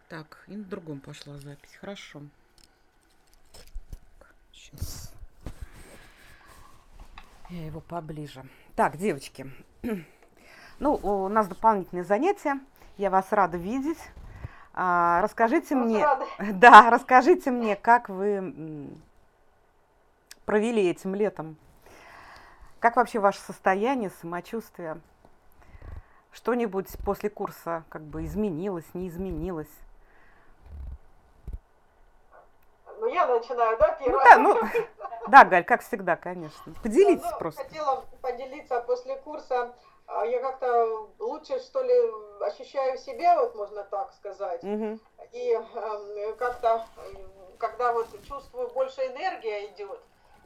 Так, и на другом пошла запись. Хорошо. Сейчас я его поближе. Так, девочки. Ну, у нас дополнительные занятия. Я вас рада видеть. Расскажите мне, Рада. да, расскажите мне, как вы провели этим летом. Как вообще ваше состояние, самочувствие? Что-нибудь после курса как бы изменилось, не изменилось? Ну, я начинаю, да, Ну первая? да, ну да, Галь, как всегда, конечно. Да, Поделитесь ну, просто. хотела поделиться после курса. Я как-то лучше, что ли, ощущаю себя, вот можно так сказать. Мгм, И как-то, когда вот чувствую, больше энергия идет,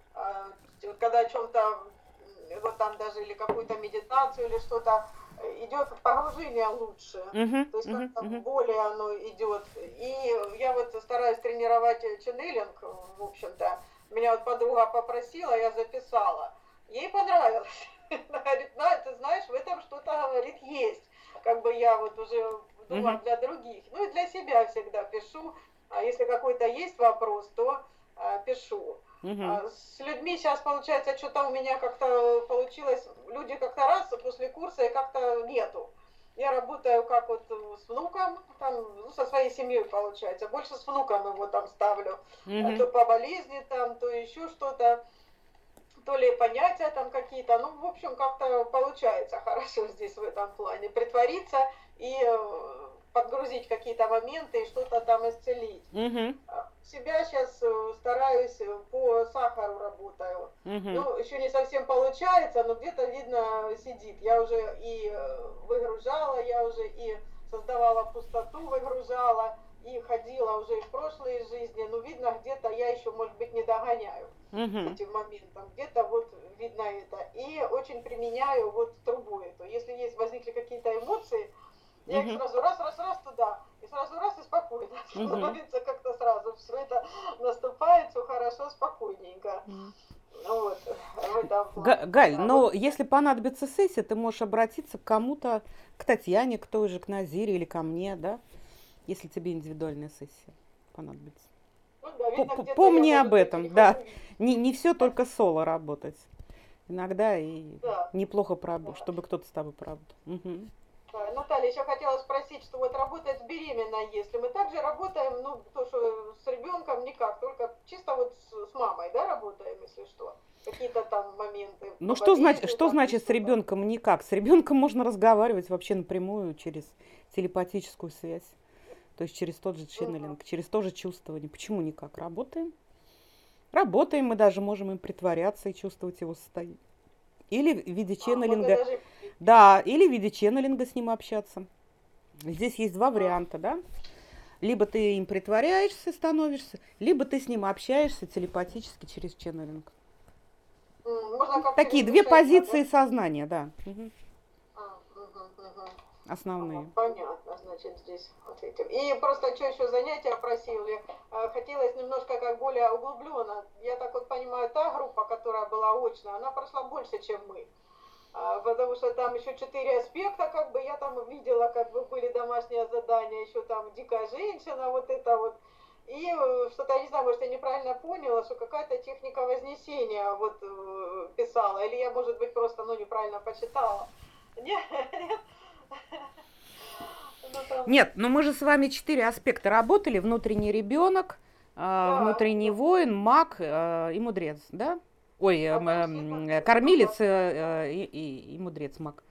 вот когда о чем-то, вот там даже или какую-то медитацию или что-то, идет погружение лучше. мгм, То есть мгм, как-то мгм, более оно идет. И я вот стараюсь тренировать ченнелинг, в общем-то. Меня вот подруга попросила, я записала. Ей понравилось. Она говорит, ты знаешь, в этом что-то, говорит, есть. Как бы я вот уже думаю мгм, для других. Ну и для себя всегда пишу. А если какой-то есть вопрос, то пишу. мгм, С людьми сейчас получается, что-то у меня как-то получилось, люди как-то раз после курса и как-то нету. Я работаю как вот с внуком, там, ну, со своей семьей получается, больше с внуком его там ставлю, мгм, то по болезни там, то еще что-то, то ли понятия там какие-то, ну, в общем, как-то получается хорошо здесь в этом плане притвориться и подгрузить какие-то моменты и что-то там исцелить. мгм, Себя сейчас стараюсь, по сахару работаю. мгм, Ну, еще не совсем получается, но где-то видно сидит. Я уже и выгружала, я уже и создавала пустоту, выгружала, и ходила уже и в прошлые жизни. Но видно, где-то я еще, может быть, не догоняю с мгм, этим моментом. Где-то вот видно это. И очень применяю вот трубу эту. Если есть, возникли какие-то эмоции, я их мгм, сразу раз туда, и сразу раз и спокойно мгм, становится как-то сразу. Все это наступает, все хорошо, спокойненько. мгм. Вот, в этом плане. Галь, Да, вот. но если понадобится сессия, ты можешь обратиться к кому-то, к Татьяне, к той же, к Назире или ко мне, да, если тебе индивидуальная сессия понадобится. Ну да, видно, где-то я, Помни об может быть, этом, да. перехожу. Не все только соло работать. Иногда и Да, неплохо, да. чтобы кто-то с тобой поработал. Мгм. Да. Наталья, еще хотела спросить, что вот работать с беременной, если мы также работаем, ну, то, что с ребенком никак, только чисто вот с мамой, да, работаем, если что. Какие-то там моменты Ну, по болезни что там или значит с что-то. ребенком никак? С ребенком можно разговаривать вообще напрямую через телепатическую связь. То есть через тот же Угу. ченнелинг, через то же чувствование. Почему никак? Работаем. Работаем, мы даже можем им притворяться и чувствовать его состояние. Или в виде Можно ченнелинга, даже... да, или в виде ченнелинга с ним общаться. Здесь есть два А, варианта, да. Либо ты им притворяешься, становишься, либо ты с ним общаешься телепатически через ченнелинг. можно как Такие через две душевно, позиции да? сознания, да, Угу. основные. Понятно, значит, здесь вот этим. И просто что еще занятия просили, хотелось немножко как более углубленно. Я так вот понимаю, та группа, которая была очная, она прошла больше, чем мы. Потому что там еще 4 аспекта, как бы я там видела, как бы были домашние задания, еще там дикая женщина, вот это вот. И что-то, я не знаю, может, я неправильно поняла, что какая-то техника вознесения вот писала. Или я, может быть, просто, ну, неправильно почитала. Нет, нет. Ну, там, Нет, но мы же с вами четыре аспекта работали. Внутренний ребенок, да, внутренний да. воин, маг и мудрец, да? Ой, А там все как-то, кормилец ага. и мудрец маг.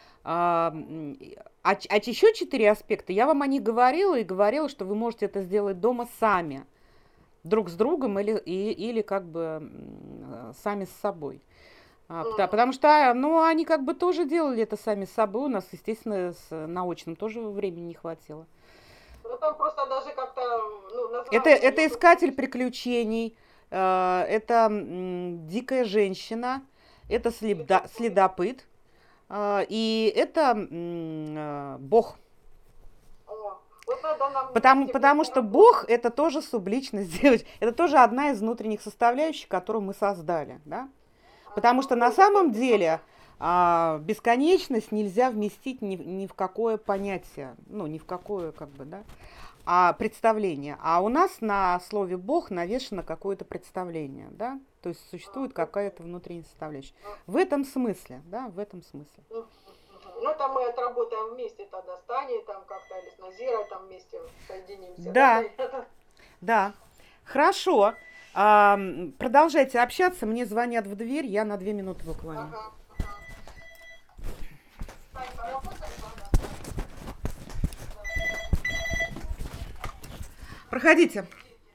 Еще четыре аспекта, я вам о них говорила и говорила, что вы можете это сделать дома сами, друг с другом или как бы сами с собой. Потому что, ну, они как бы тоже делали это сами с собой. У нас, естественно, с научным тоже времени не хватило. Ну, там просто даже как-то, ну, название Это нету искатель точно. приключений, это дикая женщина, это Или какой. следопыт, и это бог. Вот надо нам вместе будет Потому что Бог поработать. это тоже субличность девочки. Это тоже одна из внутренних составляющих, которую мы создали. Да? Потому что на Тоже самом как бы деле тоже. А бесконечность нельзя вместить ни в какое понятие, ну, ни в какое, как бы, да, представление. А у нас на слове Бог навешено какое-то представление, да, то есть существует какая-то внутренняя составляющая. В этом смысле, да, в этом смысле. Ну, там мы отработаем вместе тогда с Таней, там как-то, или с Назирой, там вместе соединимся. Да, да. Хорошо. Продолжайте общаться. Мне звонят в дверь. Я на 2 минуты буквально. Ага, ага. Тань, поработай, ладно. Проходите.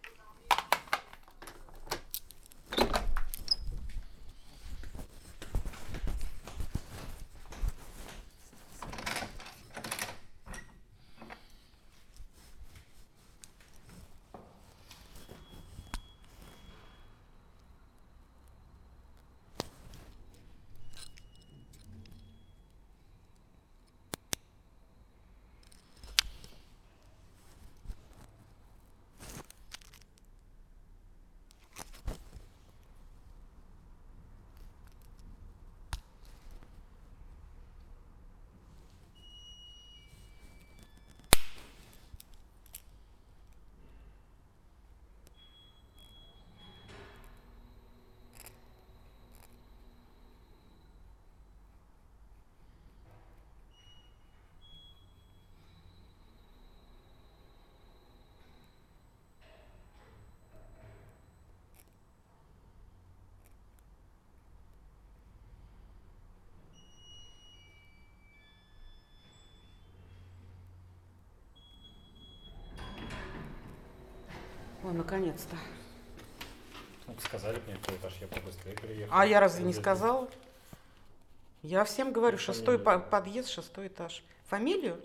О, наконец-то. Сказали мне, какой этаж, я побыстрее приехал. А я разве не сказала? Я всем говорю, 6-й подъезд, 6-й этаж. Фамилию?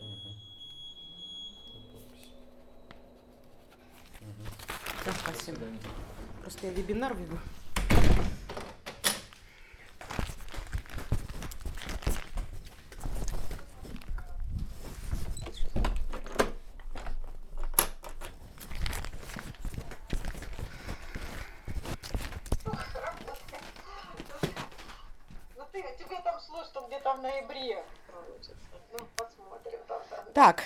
Да, спасибо. Просто я вебинар веду. Тебе там шло, что где-то в ноябре получится. Ну, посмотрим тогда. Так,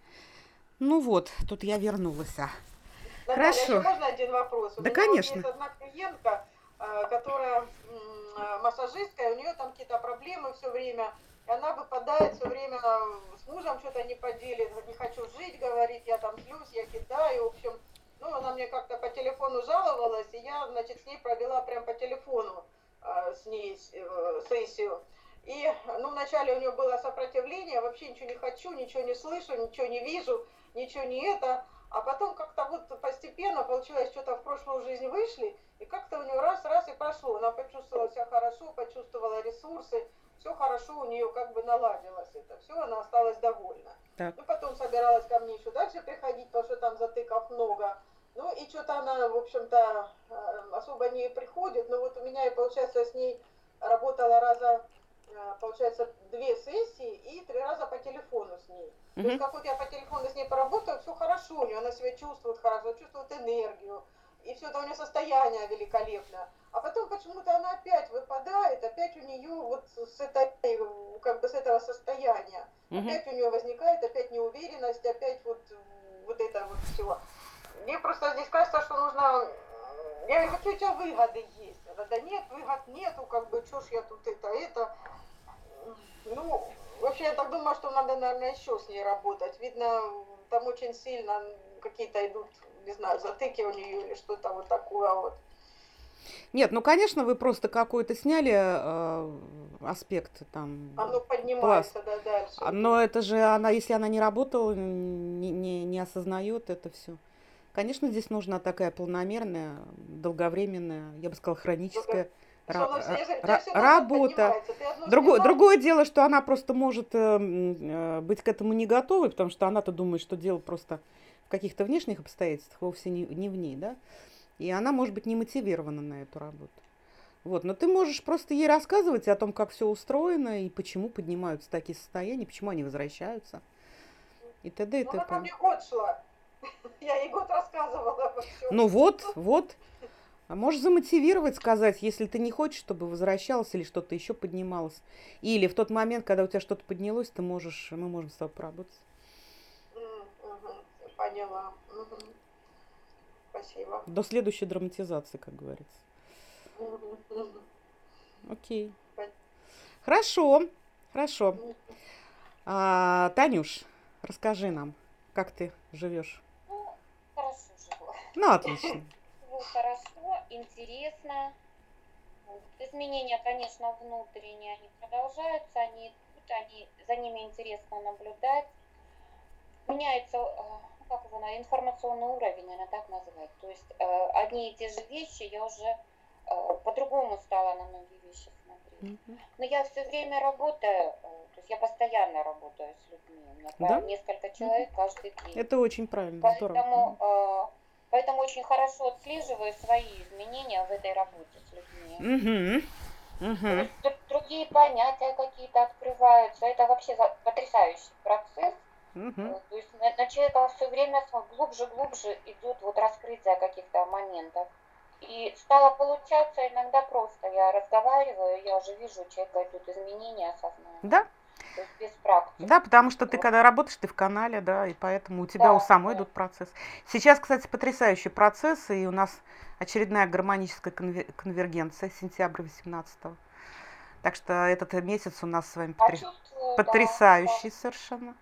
ну вот, тут я вернулась. Наталья, Хорошо. еще можно один вопрос? Да, у меня конечно. Вот есть одна клиентка, которая массажистка, и у нее там какие-то проблемы все время, и она выпадает все время, с мужем что-то не поделит, не хочу жить, говорит, я там злюсь, я кидаю, в общем, ну, она мне как-то по телефону жаловалась, и я, значит, с ней провела прям по телефону с ней сессию. И, ну, вначале у нее было сопротивление, вообще ничего не хочу, ничего не слышу, ничего не вижу, ничего не это. А потом как-то вот постепенно, получилось, что-то в прошлую жизнь вышли, и как-то у нее раз и прошло. Она почувствовала себя хорошо, почувствовала ресурсы, все хорошо у нее как бы наладилось это. Все, она осталась довольна. Так. Ну, потом собиралась ко мне еще дальше приходить, потому что там затыков много. Ну, и что-то она, в общем-то, особо не приходит. Но вот у меня, и получается, с ней работала получается, 2 сессии и 3 раза по телефону с ней. То есть, как вот я по телефону с ней поработаю, все хорошо у нее, она себя чувствует хорошо, чувствует энергию, и все это у нее состояние великолепное. А потом почему-то она опять выпадает, опять у нее вот с этой, как бы с этого состояния, опять у нее возникает, опять неуверенность, опять вот это вот все. Мне просто здесь кажется, что нужно, я говорю, какие у тебя выгоды есть? Да нет, выгод нету, как бы, что ж я тут это. Ну, вообще, я так думаю, что надо, наверное, еще с ней работать. Видно, там очень сильно какие-то идут, не знаю, затыки у нее или что-то вот такое вот. Нет, ну, конечно, вы просто какой-то сняли аспект там. Оно поднимается, да, дальше. Но это же она, если она не работала, не осознает это все. Конечно, здесь нужна такая планомерная, долговременная, я бы сказала, хроническая работа. Другое дело, что она просто может быть к этому не готовой, потому что она-то думает, что дело просто в каких-то внешних обстоятельствах, вовсе не в ней, да, и она может быть не мотивирована на эту работу. Вот, но ты можешь просто ей рассказывать о том, как все устроено, и почему поднимаются такие состояния, почему они возвращаются, и т.д. и т.п. Ну, она мне год шла. Я ей год рассказывала обо всем. Ну вот. Можешь замотивировать, сказать, если ты не хочешь, чтобы возвращалось или что-то еще поднималось. Или в тот момент, когда у тебя что-то поднялось, мы можем с тобой поработать. Поняла. Спасибо. До следующей драматизации, как говорится. Окей. Хорошо. Танюш, расскажи нам, как ты живешь? Ну, хорошо живу. Ну, отлично. Живу хорошо, интересно. Вот. Изменения, конечно, внутренние, они продолжаются, они идут, за ними интересно наблюдать. Меняется, как его, информационный уровень, наверное, так назвать. То есть одни и те же вещи я уже по-другому стала на многие вещи смотреть. Но я все время работаю, то есть я постоянно работаю с людьми. У меня Да? несколько человек каждый день. Это очень правильно, здорово. Поэтому очень хорошо отслеживаю свои изменения в этой работе с людьми. То есть другие понятия какие-то открываются. Это вообще потрясающий процесс. То есть на человека все время глубже идет вот раскрытие каких-то моментов. И стало получаться иногда просто. Я разговариваю, я уже вижу, у человека идут изменения сознания. Да? То есть без практики. Да, потому что ты когда работаешь, ты в канале, да, и поэтому у тебя у самой идут процессы. Сейчас, кстати, потрясающий процесс, и у нас очередная гармоническая конвергенция, сентябрь 18-го. Так что этот месяц у нас с вами потрясающий совершенно.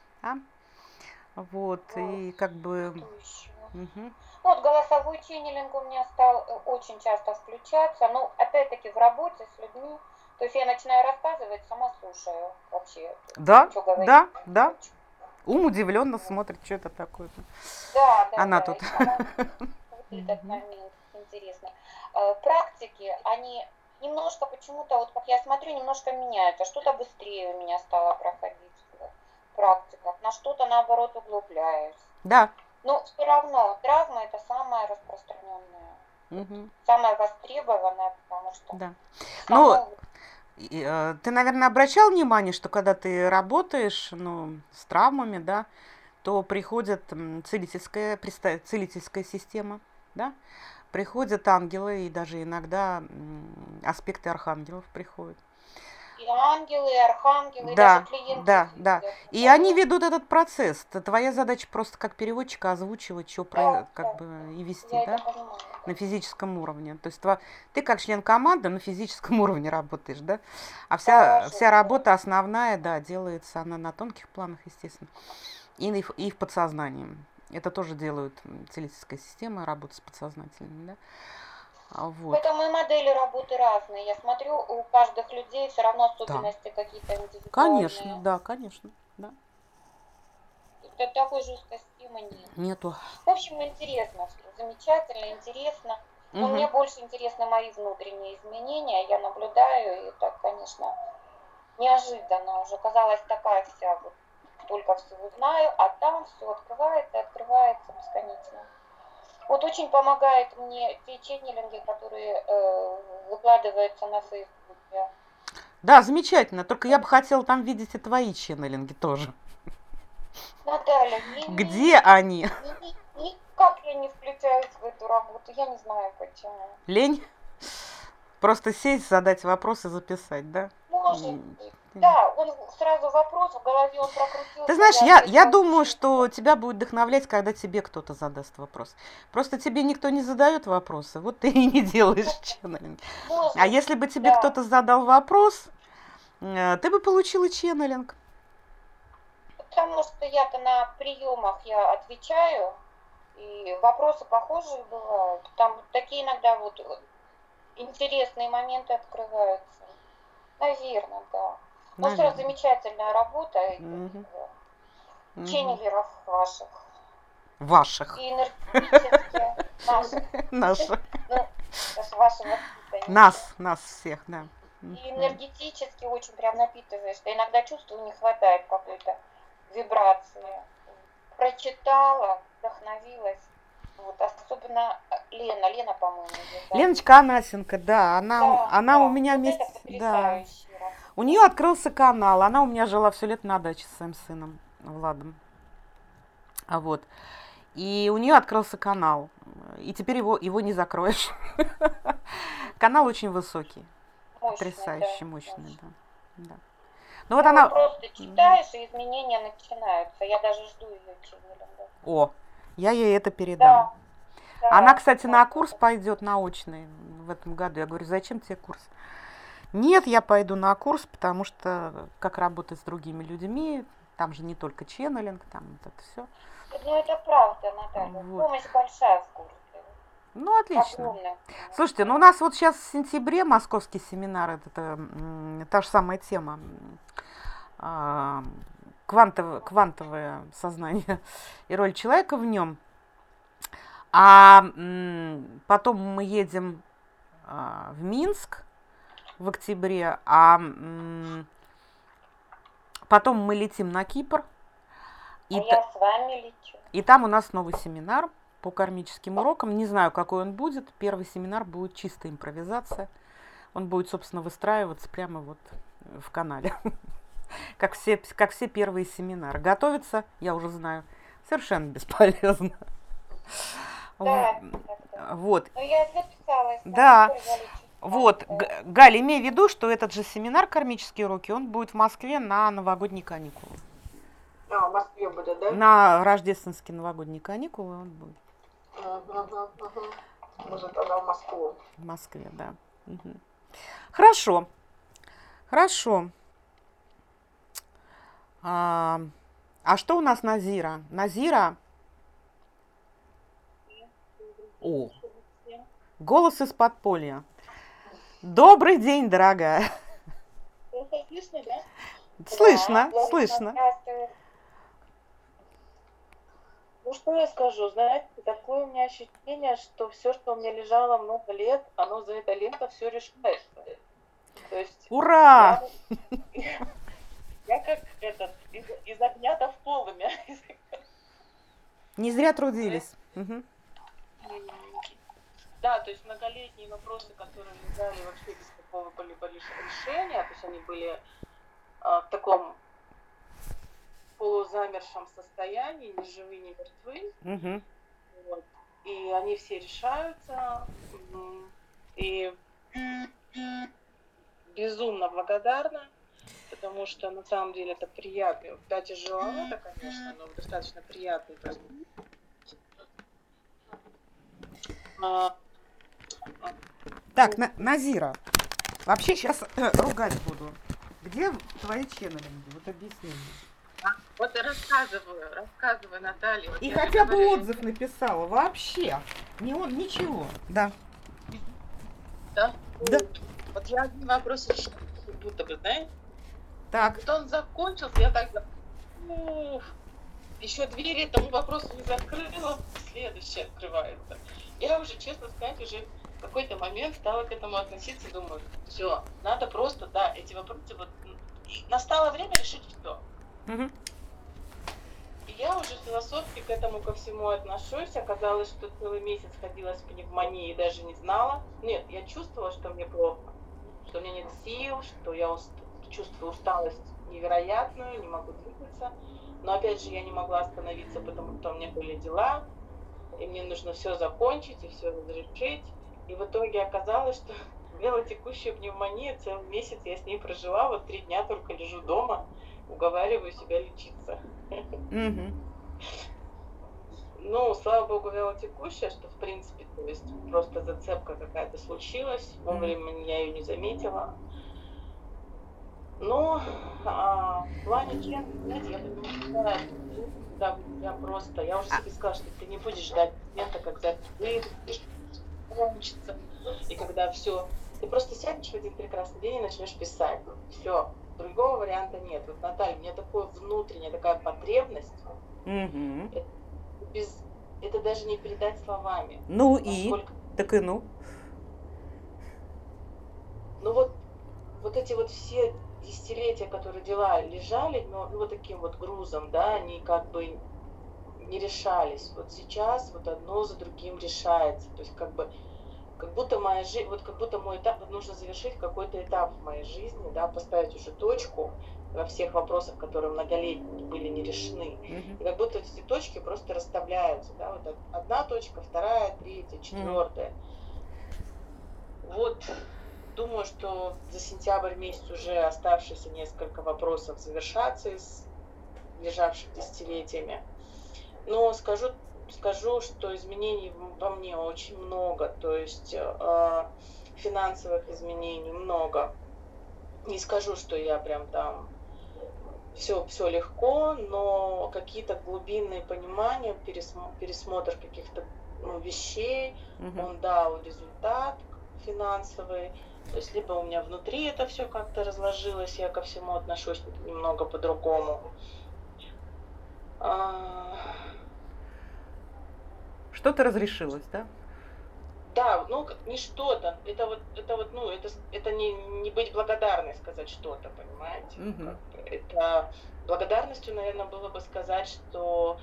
Вот, и как бы... Вот голосовой ченнелинг у меня стал очень часто включаться, но опять-таки в работе с людьми. То есть я начинаю рассказывать, сама слушаю вообще. Да. Ум удивленно смотрит, что это такое. Да. Она тут. Вот этот момент интересный. Практики, они немножко почему-то, вот как я смотрю, немножко меняются. Что-то быстрее у меня стало проходить в практиках, на что-то наоборот углубляюсь. Да. Но все равно травма это самая распространенная, самая востребованная, потому что... Да. Ну, ты, наверное, обращал внимание, что когда ты работаешь, с травмами, да, то приходит целительская система, да, приходят ангелы, и даже иногда аспекты архангелов приходят. И ангелы, и архангелы, и даже клиенты. Да. И они ведут этот процесс. Твоя задача просто как переводчика озвучивать, что и вести, да, на физическом уровне. То есть ты как член команды на физическом уровне работаешь, да? А вся работа основная, да, делается она на тонких планах, естественно, и в подсознании. Это тоже делают целительская система, работа с подсознательным, да? Вот. Поэтому и модели работы разные. Я смотрю, у каждых людей все равно особенности какие-то индивидуальные. Конечно, да. Такой жесткой системы нет. Нету. В общем, интересно, замечательно, интересно. Но мне больше интересны мои внутренние изменения. Я наблюдаю, и это, конечно, неожиданно. Уже казалось, такая вся, вот, только всего знаю, а там все открывается бесконечно. Вот очень помогает мне те ченнелинги, которые выкладываются на Фейсбуке. Да, замечательно. Только я бы хотела там видеть и твои ченнелинги тоже. Наталья, где они? Никак я не включаюсь в эту работу. Я не знаю почему. Лень? Просто сесть, задать вопрос и записать, да? Может быть. Да, он сразу вопрос в голове, он прокрутился. Ты знаешь, я думаю, что тебя будет вдохновлять, когда тебе кто-то задаст вопрос. Просто тебе никто не задает вопросы, вот ты и не делаешь ченнелинг. А если бы тебе кто-то задал вопрос, ты бы получила ченнелинг. Потому что я-то на приемах я отвечаю, и вопросы похожие бывают. Там такие иногда вот интересные моменты открываются. Наверное, да. Ну, все равно замечательная работа ченнелеров ваших. Ваших. И энергетически наших. С вашим воспитанием. Нас всех, да. И энергетически очень прям напитываешь. Что иногда чувствую, не хватает какой-то вибрации. Прочитала, вдохновилась. Вот, особенно Лена, по-моему. Да? Леночка Анасенко, да, она у меня вот вместе, да. У нее открылся канал, она у меня жила все лето на даче с своим сыном Владом. Вот. И у нее открылся канал. И теперь его не закроешь. Канал очень высокий. Мощный, Потрясающе да, мощный, очень. да. Ну вот Ну, она... просто читаешь, и изменения начинаются. Я даже жду ее ченнелинга. О, я ей это передам. Да, да. Она, кстати, на вот курс это. пойдет на очный в этом году. Я говорю, зачем тебе курс? Нет, я пойду на курс, потому что как работать с другими людьми, там же не только ченнелинг, там вот это все. Ну, это правда, Наталья. Вот. Помощь большая в курсе. Ну, отлично. Огромная. Слушайте, ну у нас вот сейчас в сентябре московский семинар, это та же самая тема. Квантовое сознание и роль человека в нем. А потом мы едем в Минск в октябре, а потом мы летим на Кипр. А я с вами лечу. И там у нас новый семинар по кармическим урокам. Не знаю, какой он будет. Первый семинар будет чистая импровизация. Он будет, собственно, выстраиваться прямо вот в канале. Как все первые семинары. Готовиться, я уже знаю, совершенно бесполезно. Да, Вот. но я записалась. Да. Вот. Галя, имей в виду, что этот же семинар «Кармические уроки», он будет в Москве на новогодние каникулы. А, в Москве будет, да? На рождественские новогодние каникулы он будет. Может, тогда в Москву. В Москве, да. Угу. Хорошо. Хорошо. А что у нас Назира? Назира? О, голос из подполья. Добрый день, дорогая. Слышно, да? Слышно, слышно. Ну, что я скажу, знаете, такое у меня ощущение, что все, что у меня лежало много лет, оно за это лето все решается. То есть Ура! я как из огня в полымя. Не зря трудились. Угу. Да, то есть многолетние вопросы, которые лежали вообще без какого-либо решения, то есть они были в таком полузамершем состоянии, ни живы, ни мертвы. Угу. Вот. И они все решаются. И безумно благодарна, потому что на самом деле это приятно. Да, тяжеловато, конечно, но достаточно приятный процесс. Так, Назира, вообще сейчас ругать буду. Где твои ченнелинги? Вот объясни мне. Вот и рассказываю, Наталья. Вот И я хотя бы говорю, отзыв написала. Вообще. Не он, ничего. Да. Да? Да. Вот я один вопрос решила, как будто бы, знаете? Так. Вот он закончился, я так... Еще двери этому вопросу не закрыла, следующий открывается. Я уже, честно сказать, уже в какой-то момент стала к этому относиться, думаю, все, надо просто, да, эти вопросы, вот, настало время решить все. Угу. И я уже философски к этому ко всему отношусь. Оказалось, что целый месяц ходила с пневмонией и даже не знала. Нет, я чувствовала, что мне плохо, что у меня нет сил, что я чувствую усталость невероятную, не могу двигаться. Но опять же я не могла остановиться, потому что у меня были дела, и мне нужно все закончить и все разрешить. И в итоге оказалось, что вялотекущая пневмония, целый месяц я с ней прожила, вот 3 дня только лежу дома, уговариваю себя лечиться. Угу. Ну, слава богу, вялотекущая, что в принципе, то есть просто зацепка какая-то случилась, вовремя я ее не заметила. Но в плане чен, знаете, я понимаю, я просто, я уже себе сказала, что ты не будешь ждать момента, когда ты кончится, и когда все, ты просто сядешь в один прекрасный день и начнешь писать. Все, другого варианта нет. Вот, Наталья, у меня такая внутренняя такая потребность, это даже не передать словами. Ну насколько... и? Так и ну. Ну вот эти вот все десятилетия, которые дела лежали, ну вот таким вот грузом, да, они как бы не решались. Вот сейчас вот одно за другим решается. То есть как будто моя жизнь, вот как будто мой этап, вот нужно завершить какой-то этап в моей жизни, да, поставить уже точку во всех вопросах, которые многолетние были не решены. И как будто эти точки просто расставляются, да, вот одна точка, вторая, третья, четвертая. Вот, думаю, что за сентябрь месяц уже оставшиеся несколько вопросов завершатся из лежавших десятилетиями. Но скажу, что изменений во мне очень много, то есть финансовых изменений много. Не скажу, что я прям там все легко, но какие-то глубинные понимания, пересмотр каких-то вещей, он дал результат финансовый. То есть либо у меня внутри это все как-то разложилось, я ко всему отношусь немного по-другому. Что-то разрешилось, да? Да, ну не что-то, это не быть благодарной сказать что-то, понимаете? Это благодарностью, наверное, было бы сказать, что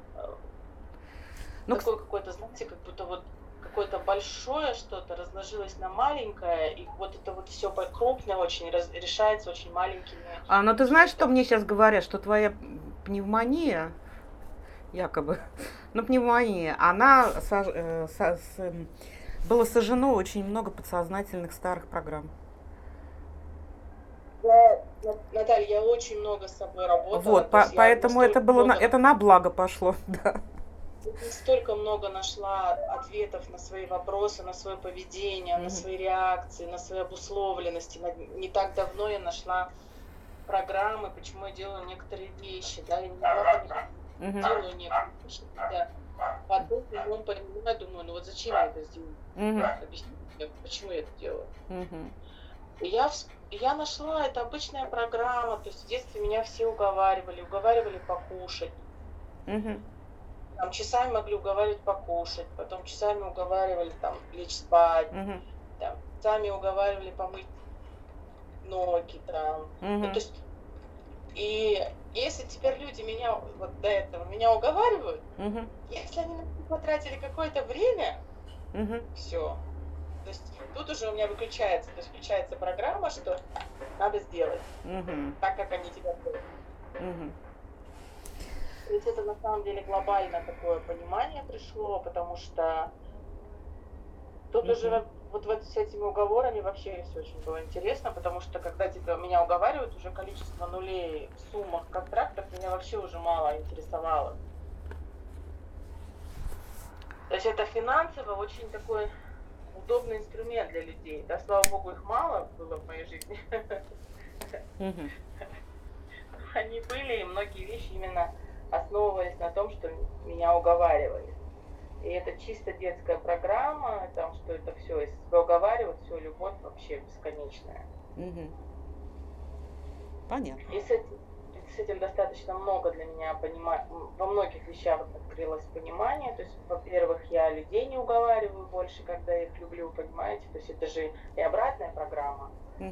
такое какое-то, знаете, как будто вот какое-то большое что-то разложилось на маленькое, и вот это вот все крупное очень решается очень маленькими. Но ты знаешь, что мне сейчас говорят, что твоя пневмония, якобы, пневмония, она было сожжено очень много подсознательных старых программ. Наталья, я очень много с собой работала. Вот, поэтому это на благо пошло, да. Столько много нашла ответов на свои вопросы, на свое поведение, на свои реакции, на свои обусловленности. Не так давно я нашла программы, почему я делаю некоторые вещи, да, я не могла понять, делаю некоторые вещи, да. Потом понимаю, думаю, вот зачем я это сделаю? Объясните мне, почему я это делаю. И я нашла, это обычная программа, то есть в детстве меня все уговаривали покушать. Там часами могли уговаривать покушать, потом часами уговаривали там лечь спать, там, часами уговаривали помыть ноги там. Ну, то есть, и если теперь люди меня вот до этого меня уговаривают, если они потратили какое-то время, все. То есть тут уже у меня включается программа, что надо сделать так, как они тебя делают. То есть это на самом деле глобально такое понимание пришло, потому что тут уже вот с этими уговорами вообще все очень было интересно, потому что когда меня уговаривают, уже количество нулей в суммах контрактов меня вообще уже мало интересовало. То есть это финансово очень такой удобный инструмент для людей. Да, слава богу, их мало было в моей жизни. Они были, и многие вещи именно основываясь на том, что меня уговаривали. И это чисто детская программа, там, что это все, если тебя уговаривают, все, любовь вообще бесконечная. Понятно. И с этим достаточно много для меня во многих вещах открылось понимание. То есть, во-первых, я людей не уговариваю больше, когда я их люблю, понимаете? То есть это же и обратная программа,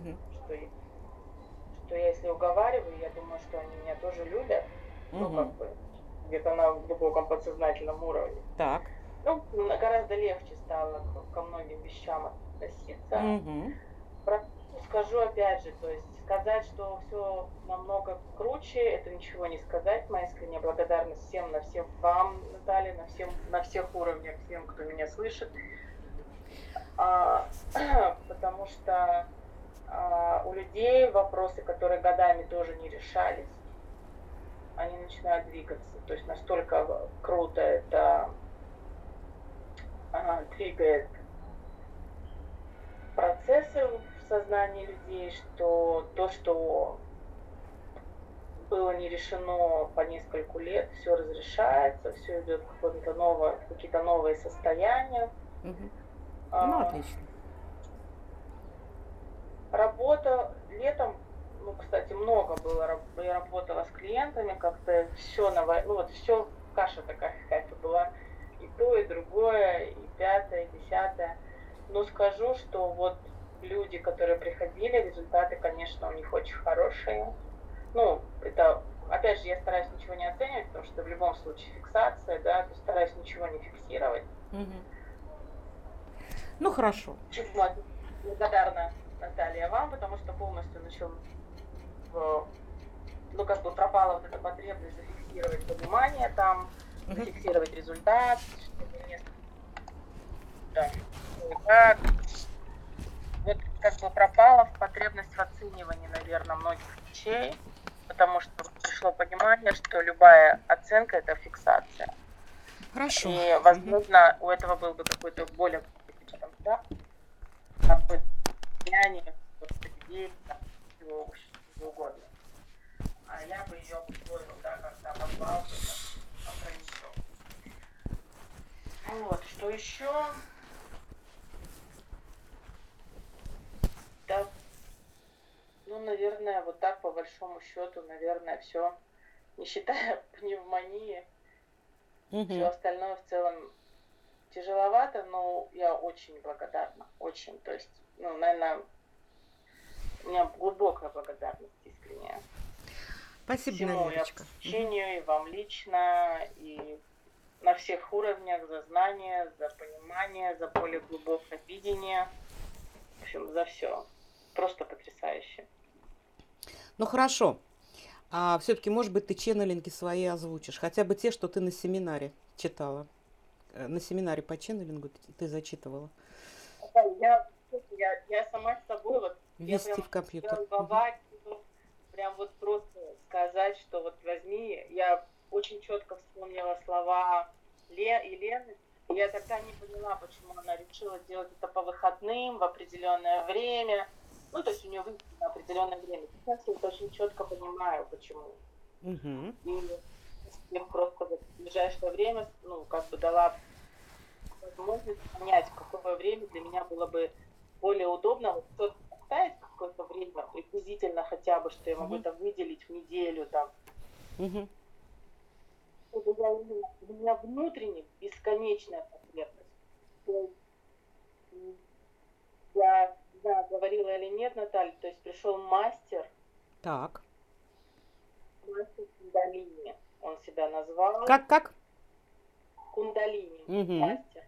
что я если уговариваю, я думаю, что они меня тоже любят. Ну, как бы, где-то на глубоком подсознательном уровне. Так. Ну, гораздо легче стало ко многим вещам относиться. Скажу опять же, то есть сказать, что все намного круче, это ничего не сказать. Моя искренняя благодарность всем вам, Наталья, на всех уровнях, всем, кто меня слышит. Потому что у людей вопросы, которые годами тоже не решались, они начинают двигаться. То есть настолько круто это двигает процессы в сознании людей, что то, что было не решено по нескольку лет, все разрешается, все идет в какие-то новые состояния. Ну, отлично. Работа летом, кстати, много было, я работала с клиентами, как-то все все каша такая какая-то была, и то, и другое, и пятое, и десятое. Но скажу, что вот люди, которые приходили, результаты, конечно, у них очень хорошие. Ну, это, опять же, я стараюсь ничего не оценивать, потому что в любом случае фиксация, да, то стараюсь ничего не фиксировать. Ну, хорошо. Благодарна, Наталья, вам, потому что полностью начал ну, как бы пропала вот эта потребность зафиксировать понимание там, зафиксировать результат, чтобы не там, как. Вот как бы пропала потребность в оценивании, наверное, многих вещей, потому что пришло понимание, что любая оценка – это фиксация. Хорошо. И, возможно, у этого был бы какой-то более какое-то влияние, поведение, чего угодно. А я бы ее усвоил, да, когда позвал, ограничил. Вот, что еще? Да, ну, наверное, вот так по большому счету, наверное, все. Не считая пневмонии, все остальное в целом тяжеловато, но я очень благодарна, очень. То есть, ну, наверное, у меня глубокая благодарность искренняя. Спасибо, Всему и Надеждочка. обучению, и вам лично, и на всех уровнях, за знания, за понимание, за более глубокое видение. В общем, за все. Просто потрясающе. Ну хорошо. А все-таки, может быть, ты ченнелинги свои озвучишь. Хотя бы те, что ты на семинаре читала. На семинаре по ченнелингу ты зачитывала. Я сама с собой вот Ввести я прям в компьютер. Прям вот просто сказать, что вот возьми, я очень четко вспомнила слова Лены. Я тогда не поняла, почему она решила делать это по выходным, в определенное время. Ну, то есть у нее выписано на определенное время. Сейчас я это очень четко понимаю, почему. И я просто вот в ближайшее время, ну, как бы дала возможность понять, в какое время для меня было бы более удобно. Вот кто-то поставить какое-то время, приблизительно хотя бы, что я могу там выделить в неделю, там. У меня внутренне бесконечная потребность. Я говорила или нет, Наталья, то есть пришел мастер. Так. Мастер кундалини, он себя назвал. Как? Кундалини, мастер.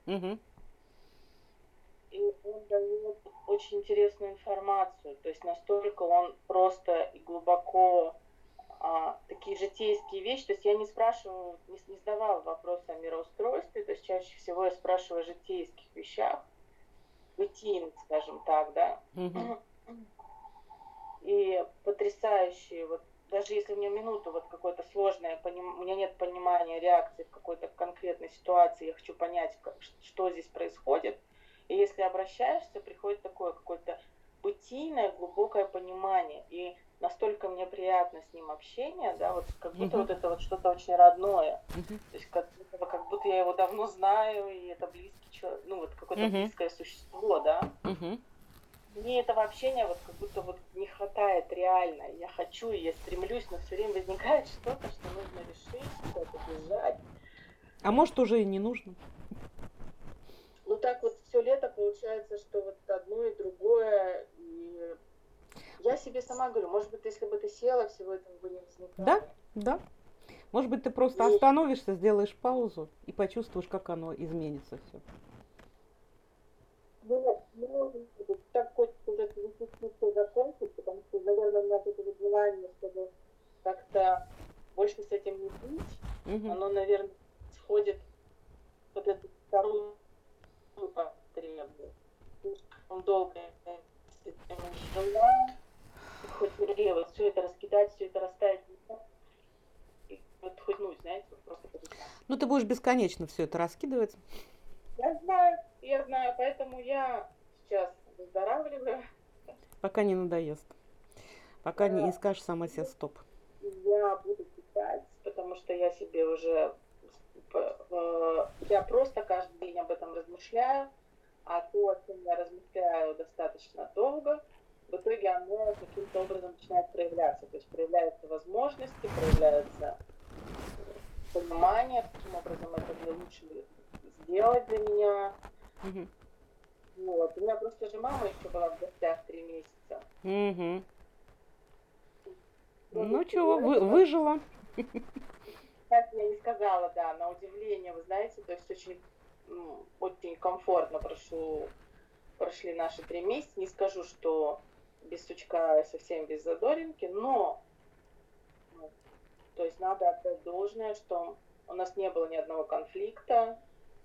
И он дает очень интересную информацию, то есть настолько он просто и глубоко такие житейские вещи, то есть я не спрашиваю, не задавала вопросы о мироустройстве, то есть чаще всего я спрашиваю о житейских вещах, бытийных, скажем так, да. И потрясающие, вот даже если у меня минуту вот какое-то сложное, у меня нет понимания реакции в какой-то конкретной ситуации, я хочу понять, что здесь происходит, и если обращаешься, приходит такое какое-то бытийное, глубокое понимание, и настолько мне приятно с ним общение, да, вот как будто вот это вот что-то очень родное, то есть как будто я его давно знаю, и это близкий человек, ну вот какое-то близкое существо, да. Мне этого общения вот как будто вот не хватает реально. Я хочу, я стремлюсь, но все время возникает что-то, что нужно решить, куда-то бежать. А может, уже и не нужно? Ну так вот все лето получается, что вот одно и другое. И я себе сама говорю, может быть, если бы ты села, всего этого бы не возникало. Да. Может быть, ты просто остановишься, сделаешь паузу и почувствуешь, как оно изменится все. Так хочется уже все закончить, потому что, наверное, у меня какое-то желание, чтобы как-то больше с этим не быть. Оно, наверное, сходит вот эту вторую потребность. Он долго с этим жила, хоть вот все это раскидать, все это расставить, и вот хоть, ну, знаете, просто подумать. Ну, ты будешь бесконечно все это раскидывать. Я знаю, поэтому я сейчас выздоравливаю. Пока не надоест. Пока не скажешь сама себе стоп. Я буду писать, потому что я себе уже... Я просто каждый день об этом размышляю, а то, о чем я размышляю достаточно долго, в итоге оно каким-то образом начинает проявляться. То есть проявляются возможности, проявляется понимание, каким образом это для лучше сделать для меня. Вот. У меня просто же мама еще была в гостях 3 месяца. Ну чего, выжила. Как я не сказала, да, на удивление, вы знаете, то есть очень комфортно прошли наши 3 месяца. Не скажу, что без сучка, совсем без задоринки, но То есть надо отдать должное, что у нас не было ни одного конфликта.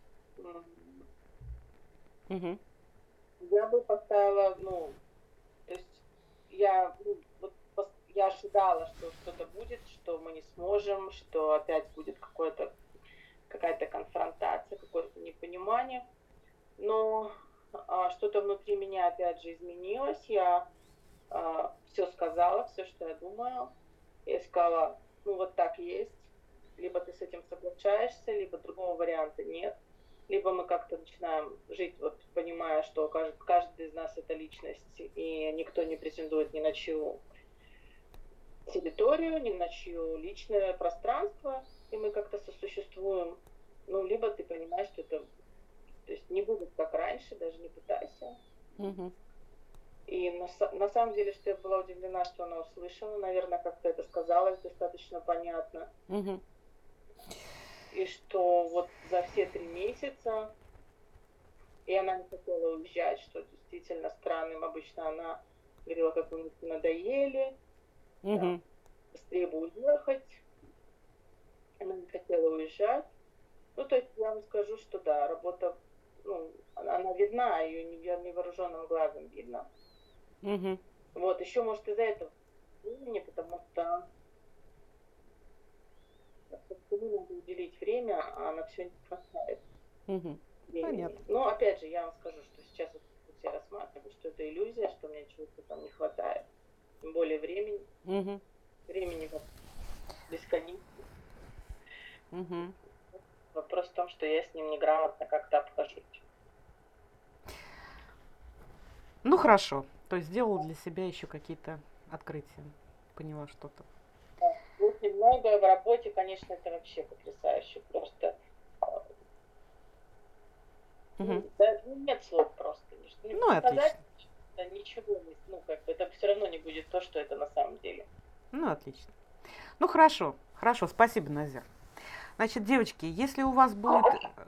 Мгм. Я бы поставила, то есть я ожидала, что что-то будет, что мы не сможем, что опять будет какая-то конфронтация, какое-то непонимание. Но что-то внутри меня опять же изменилось. Я все сказала, все, что я думаю. Я сказала, вот так есть. Либо ты с этим соглашаешься, либо другого варианта нет. Либо мы как-то начинаем жить, понимая, что каждый из нас это личность, и никто не претендует ни на чью территорию, ни на чье личное пространство, и мы как-то сосуществуем. Либо ты понимаешь, что это, то есть не будет как раньше, даже не пытайся. Мгм. И на самом деле, что я была удивлена, что она услышала, наверное, как-то это сказалось достаточно понятно. Мгм. И что вот за все 3 месяца, и она не хотела уезжать, что действительно странным. Обычно она говорила, как вы мне надоели, Мгм. быстрее бы уехать. Она не хотела уезжать. То есть я вам скажу, что да, работа, она видна, ее невооруженным глазом видно. Мгм. Вот, еще, может, из-за этого времени, потому что всему надо уделить время, а на все не хватает Мгм. времени. Понятно. Но опять же, я вам скажу, что сейчас я рассматриваю, что это иллюзия, что мне чего-то там не хватает. Тем более времени. Мгм. Времени бесконечно. Мгм. Вопрос в том, что я с ним неграмотно как-то обхожусь. Ну хорошо. То есть сделала для себя еще какие-то открытия. Поняла что-то. Очень много в работе, конечно, это вообще потрясающе. Просто Мгм. нет слов просто. Ну и Сказать отлично. ничего не, это все равно не будет то, что это на самом деле. Ну отлично. Ну хорошо. Хорошо. Спасибо, Назир. Значит, девочки, если у вас будет,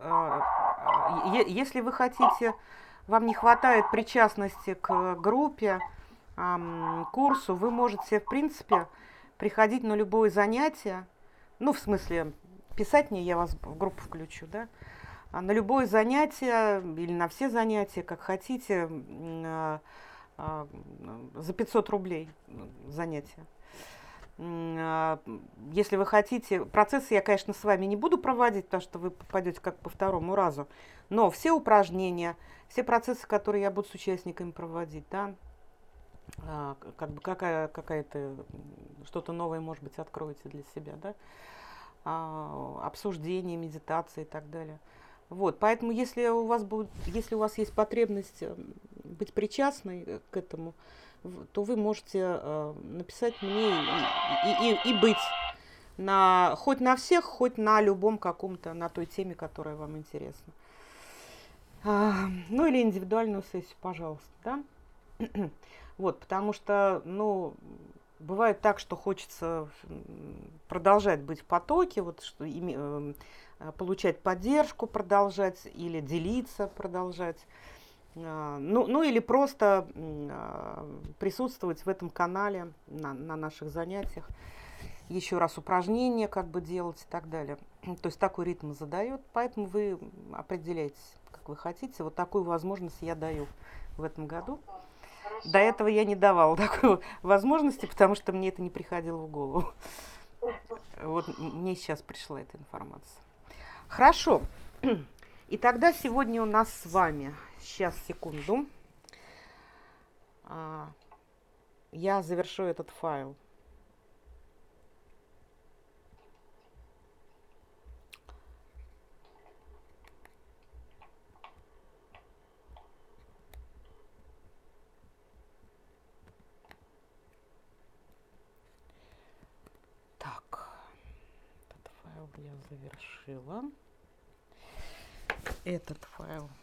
если вы хотите, вам не хватает причастности к группе, курсу, вы можете, в принципе, приходить на любое занятие, в смысле, писать мне, я вас в группу включу, да, на любое занятие или на все занятия, как хотите, за 500 рублей занятия. Если вы хотите, процессы я, конечно, с вами не буду проводить, потому что вы попадете как по второму разу, но все упражнения, все процессы, которые я буду с участниками проводить, да, как бы какая-то, что-то новое, может быть, откроете для себя, да, обсуждение, медитации и так далее. Вот, поэтому если у вас есть потребность быть причастной к этому, то вы можете написать мне и быть хоть на всех, хоть на любом каком-то, на той теме, которая вам интересна. Ну или индивидуальную сессию, пожалуйста, да. Вот, потому что, бывает так, что хочется продолжать быть в потоке, получать поддержку, продолжать, или делиться, продолжать. Или просто присутствовать в этом канале на наших занятиях, еще раз упражнения как бы делать и так далее. То есть такой ритм задает, поэтому вы определяетесь, как вы хотите. Вот такую возможность я даю в этом году. Хорошо. До этого я не давала такой возможности, потому что мне это не приходило в голову. Вот мне сейчас пришла эта информация. Хорошо. И тогда сегодня у нас с вами, сейчас, секунду, я завершу этот файл. Так, этот файл я завершила. Этот файл